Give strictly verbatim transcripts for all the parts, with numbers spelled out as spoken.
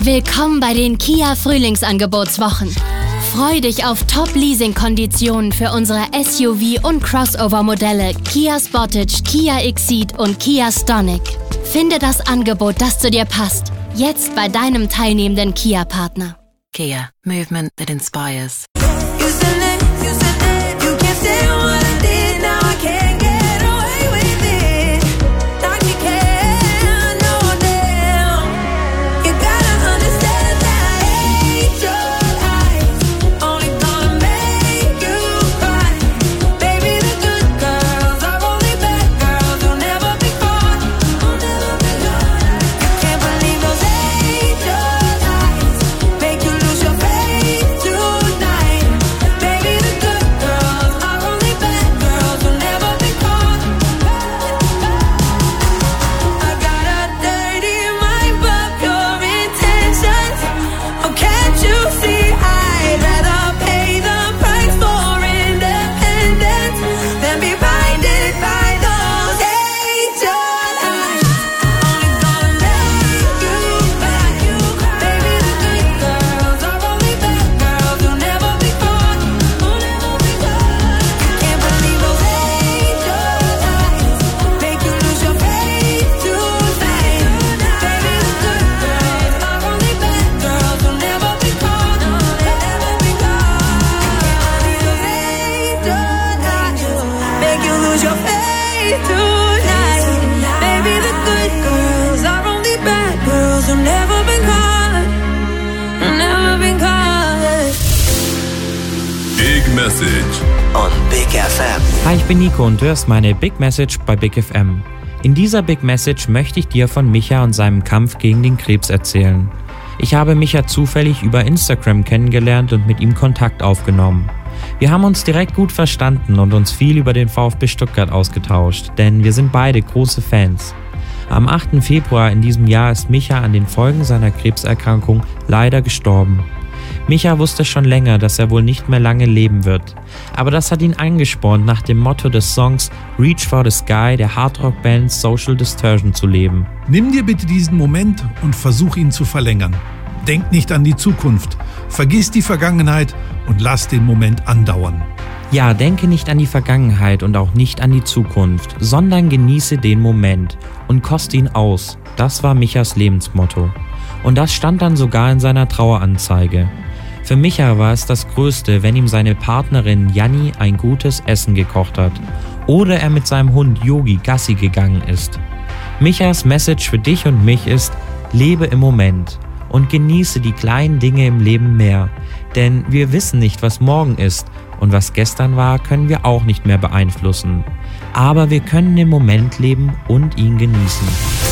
Willkommen bei den Kia Frühlingsangebotswochen. Freu dich auf Top-Leasing-Konditionen für unsere S U V- und Crossover-Modelle Kia Sportage, Kia Exceed und Kia Stonic. Finde das Angebot, das zu dir passt. Jetzt bei deinem teilnehmenden Kia-Partner. Kia. Movement that inspires. Message on Big F M. Hi, ich bin Nico und du hörst meine Big Message bei Big F M. In dieser Big Message möchte ich dir von Micha und seinem Kampf gegen den Krebs erzählen. Ich habe Micha zufällig über Instagram kennengelernt und mit ihm Kontakt aufgenommen. Wir haben uns direkt gut verstanden und uns viel über den VfB Stuttgart ausgetauscht, denn wir sind beide große Fans. Am achten Februar in diesem Jahr ist Micha an den Folgen seiner Krebserkrankung leider gestorben. Micha wusste schon länger, dass er wohl nicht mehr lange leben wird. Aber das hat ihn angespornt, nach dem Motto des Songs Reach for the Sky der Hardrock-Band Social Distortion zu leben. Nimm dir bitte diesen Moment und versuch ihn zu verlängern. Denk nicht an die Zukunft, vergiss die Vergangenheit und lass den Moment andauern. Ja, denke nicht an die Vergangenheit und auch nicht an die Zukunft, sondern genieße den Moment und koste ihn aus. Das war Michas Lebensmotto. Und das stand dann sogar in seiner Traueranzeige. Für Micha war es das Größte, wenn ihm seine Partnerin Janni ein gutes Essen gekocht hat oder er mit seinem Hund Yogi Gassi gegangen ist. Michas Message für dich und mich ist: lebe im Moment und genieße die kleinen Dinge im Leben mehr, denn wir wissen nicht, was morgen ist und was gestern war, können wir auch nicht mehr beeinflussen. Aber wir können im Moment leben und ihn genießen.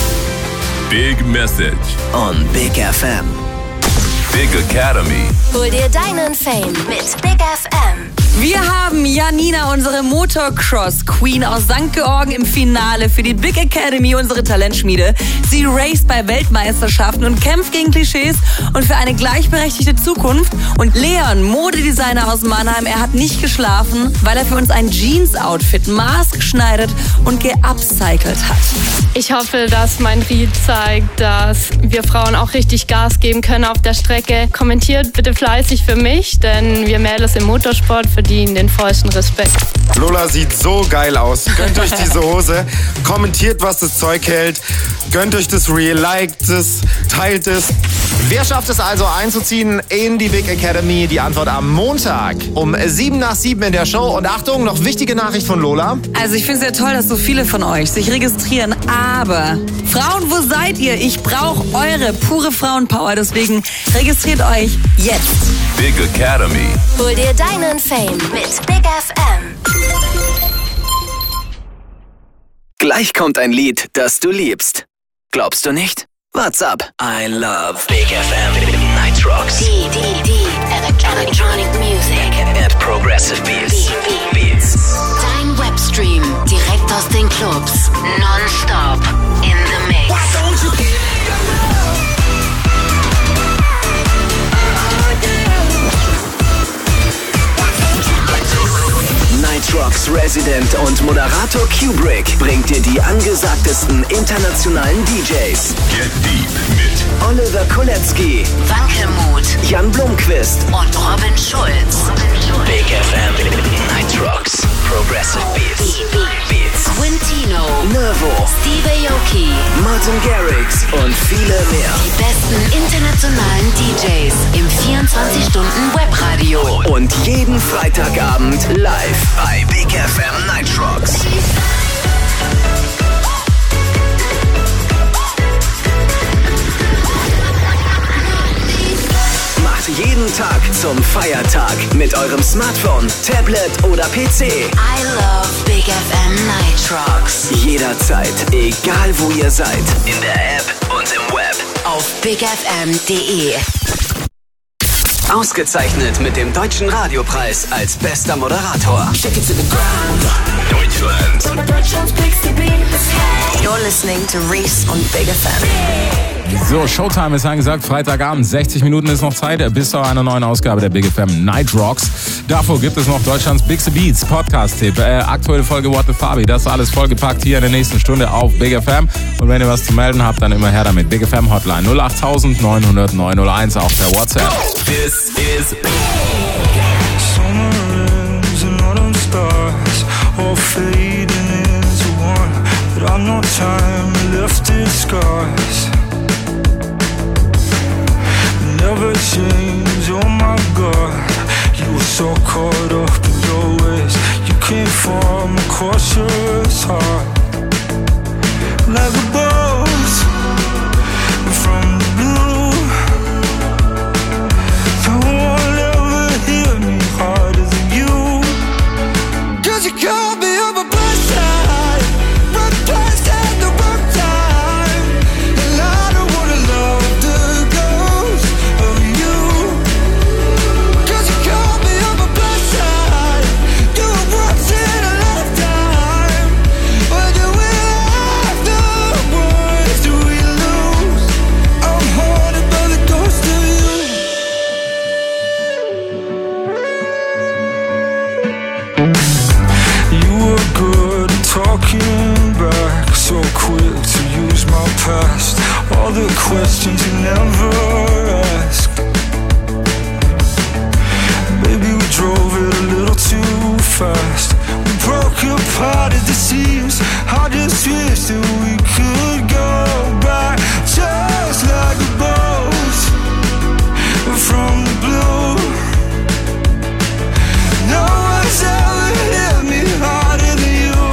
Big Message on Big F M. Big Academy. Hol dir deinen Fame mit Big F M. Wir haben Janina, unsere Motocross-Queen aus Sankt Georgen, im Finale für die Big Academy, unsere Talentschmiede. Sie raced bei Weltmeisterschaften und kämpft gegen Klischees und für eine gleichberechtigte Zukunft. Und Leon, Modedesigner aus Mannheim, er hat nicht geschlafen, weil er für uns ein Jeans-Outfit maßgeschneidert und geupcycelt hat. Ich hoffe, dass mein Lied zeigt, dass wir Frauen auch richtig Gas geben können auf der Strecke. Kommentiert bitte fleißig für mich, denn wir Mädels im Motorsport verdienen den vollsten Respekt. Lola sieht so geil aus. Gönnt euch diese Hose. Kommentiert, was das Zeug hält. Gönnt euch das Reel, liked es, teilt es. Wer schafft es also einzuziehen in die Big Academy? Die Antwort am Montag um sieben nach sieben in der Show. Und Achtung, noch wichtige Nachricht von Lola. Also ich finde es ja toll, dass so viele von euch sich registrieren. Aber Frauen, wo seid ihr? Ich brauche eure pure Frauenpower. Deswegen registriert euch jetzt. Big Academy. Hol dir deinen Fame mit Big F M. Gleich kommt ein Lied, das du liebst. Glaubst du nicht? What's up? I love Big F M. Night Rocks. Die, die, die Electronic Music. And Progressive Beats. Beats. Dein Webstream direkt aus den Clubs. Non-stop in the mix. Why don't you give me Night Rocks Resident und Moderator Kubrick bringt dir die angesagtesten internationalen D Js. Get deep mit Oliver Kolecki, Wankelmut, Jan Blomqvist und Robin Schulz. Big F M Night Rocks, Progressive Beats, Beats, Quintino, Nervo, Steve Aoki, Martin Garrix und viele mehr. Die besten internationalen D Js im vierundzwanzig Stunden Webradio. Und jeden Freitagabend live bei Big F M Night Rocks. Jeden Tag zum Feiertag mit eurem Smartphone, Tablet oder P C. I love Big F M Night Rocks. Jederzeit, egal wo ihr seid. In der App und im Web. Auf big f m punkt d e. Ausgezeichnet mit dem Deutschen Radiopreis als bester Moderator. Deutschland. You're listening to Reese on Big F M. So, Showtime ist angesagt, Freitagabend, sechzig Minuten ist noch Zeit bis zu einer neuen Ausgabe der Big F M Night Rocks. Davor gibt es noch Deutschlands Bigste Beats Podcast-Tipp, äh, aktuelle Folge What the Fabi, das ist alles vollgepackt hier in der nächsten Stunde auf Big F M. Und wenn ihr was zu melden habt, dann immer her damit. Big F M Hotline null acht neun null null neun null eins auch per WhatsApp. This is Summer ends and autumn stars all fading into one, but I've no time left in scars. Never change, oh my God. You were so caught up in your ways. You came from a cautious heart. Like a bolt from the blue. No one ever hit me harder than you. Cause you called me on my best side, right place at the wrong time. And I don't wanna love the ghost of you. Cause you called me on my best side, do it once in a lifetime. But do we have the words, do we lose? I'm haunted by the ghost of you. You were good at talking back, so quick to use my past. All the questions you never asked. Maybe we drove it a little too fast. We broke apart at the seams. I just wish that we could go back, just like a boat from the blue. No one's ever hit me harder than you.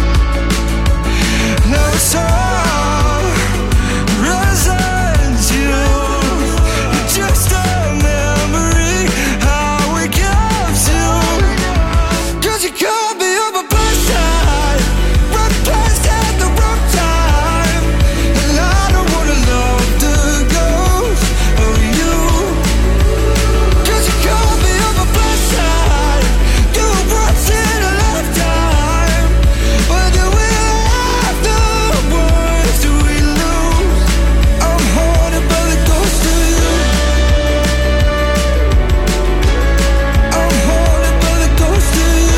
Now it's all resent you. You're just a memory I wake up to. Cause you called me on my best side, right place at the wrong time. And I don't wanna love the ghost of you. Cause you called me on my best side, do it once in a lifetime. But do we have the words, do we lose? I'm haunted by the ghost of you. I'm haunted by the ghost of you.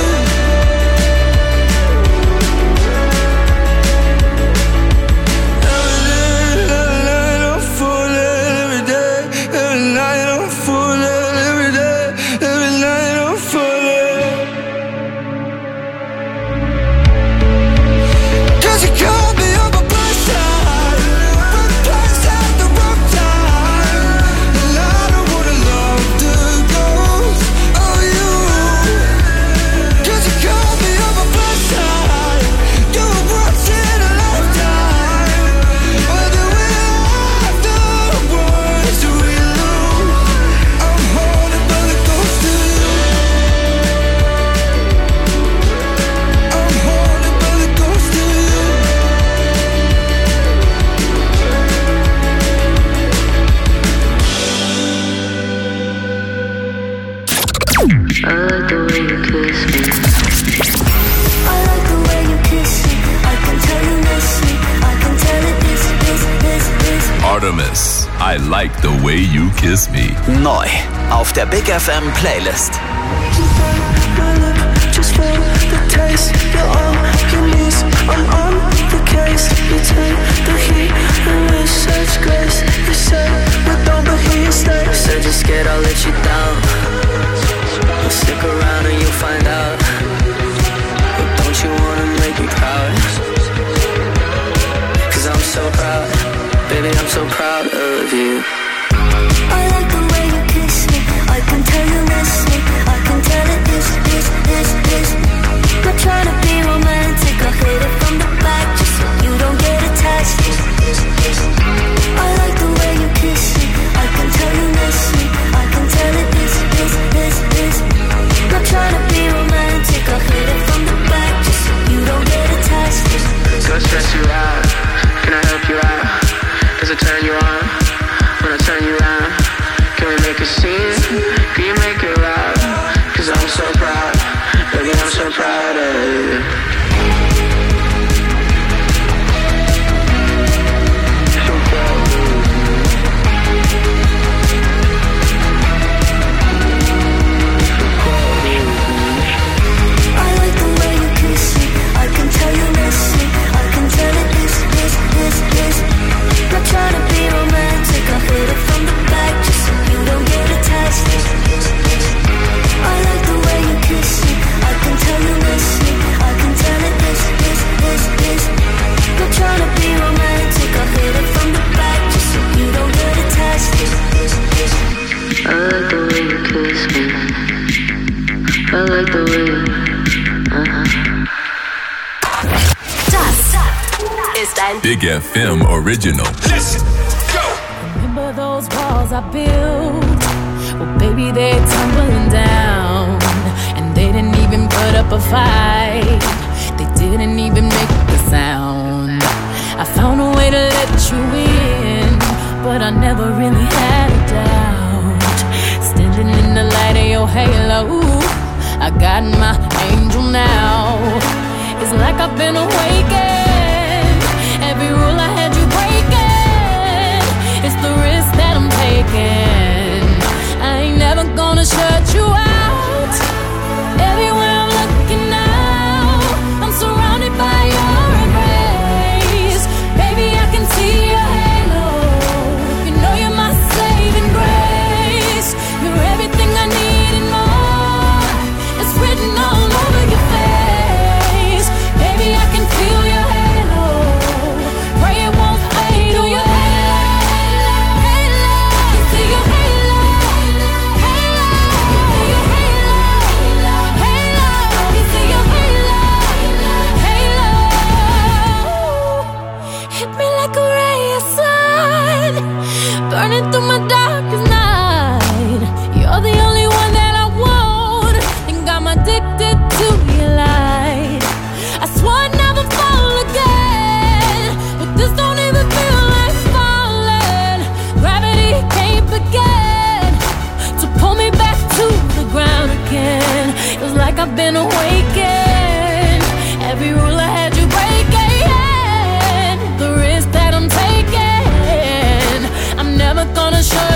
Every day, every night I'm falling, every day, every night I'm falling, every day, every night I'm falling. Cause you called me on my best side, wrong place at the wrong time. And I don't wanna love the ghost of you. Cause you called me on my best side, do it once in a lifetime. But do we have the words, do we lose? I'm haunted by the ghost of you. I'm haunted by the ghost of you. I like the way you kiss me. I like the way you kiss me. I can tell you miss me. I can tell it this, this, this, this. Artemis. I like the way you kiss me. Neu auf der Big F M Playlist. My lip just for the taste. You're on your knees. I'm on the case. You take the heat and with such grace. You say proud of you. I like the way you kiss me. I can tell you miss me. I can tell it this, this, this, this. Not trying to be romantic. I hit it from the back just so you don't get attached. I like the way you kiss me. I can tell you miss me. I can tell it this, this, this, this. Not trying to be romantic. I hit it from the back just so you don't get attached. Go stress you out. Can I help you out? Does it turn you on? When I turn you around, can we make a scene? Can you make it loud? Cause I'm so proud, baby, I'm so proud of you. I like the way you kiss me. I can tell you miss me. I can tell it this, this, this, this. Not trying to be romantic. I hit it from the back just so you don't get attached. I like the way you kiss me. I can tell you miss me. I can tell it this, this, this, this. Not trying to be romantic. I hit it from the back just so you don't get attached. I like the way you kiss me. I like the way you, uh-huh. Das ist ein Big F M Original. Listen, go! Remember those walls I built? Well, baby, they're tumbling down. And they didn't even put up a fight. They didn't even make the sound. I found a way to let you in, but I never really had a doubt. Standing in the light of your halo, I got my angel now. It's like I've been awakened. Every rule I had you breaking. It's the risk that I'm taking. I ain't never gonna shut you out. Everywhere I'm looking now, I'm surrounded by your embrace. Baby, I can see your halo. You know you're my saving grace. You're everything I need and more. It's written all over your face. Baby, I can feel your halo. Pray it won't fade. Oh, your halo, halo. You see your halo, halo. Your halo, halo. You see your halo, halo. Hit me like a ray of sun, burning through my darkest night. You're the only one that I want, and I'm addicted to your light. I swore I'd never fall again, but this don't even feel like falling. Gravity can't begin to pull me back to the ground again. It was like I've been awakened. Every rule I had you breaking. The risk that I'm taking, I'm never gonna show